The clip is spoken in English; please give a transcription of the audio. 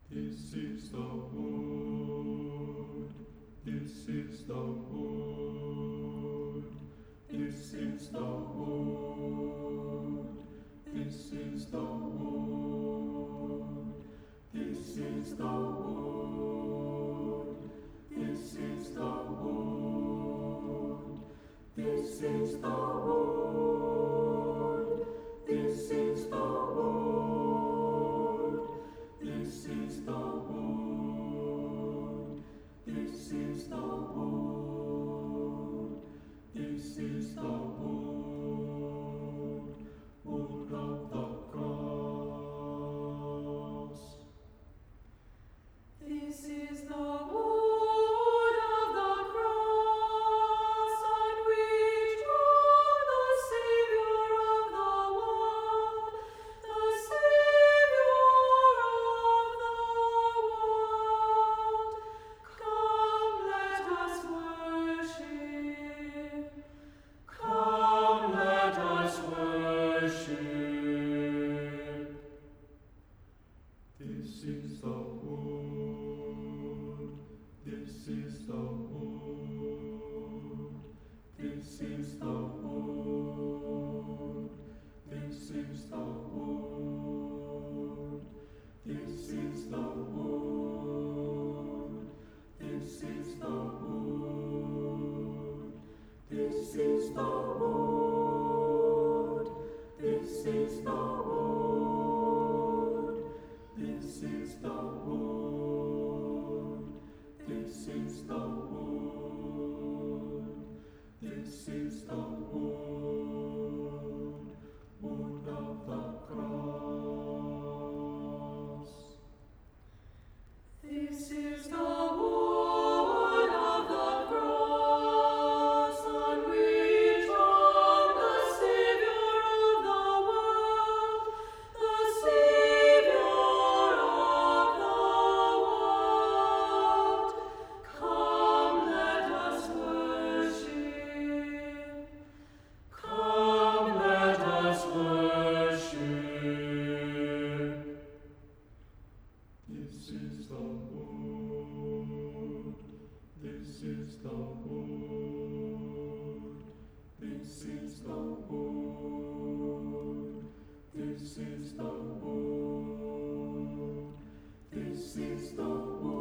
This is the wood, this is the wood, this is the wood, this is the wood, this is the wood, this is the wood, this is the wood, this is the wood, this is the wood, this is the wood, this is the wood, wood of the cross. This is the wood of the cross on which hung the Savior of the world, the Savior of the world. Come, let us worship. Come, let us worship. This is the wood, this is the wood, this is the wood, this is the wood, this is the wood, this is the wood, this is the wood, this is the wood, this is the wood, this is the wood, this is the wood, wood of the cross. This is the wood of the cross on which hung the Savior of the world, the Savior of the world. Come, let us worship. Come, let us worship. This is the wood, this is the wood, this is the wood, this is the wood, this is the wood.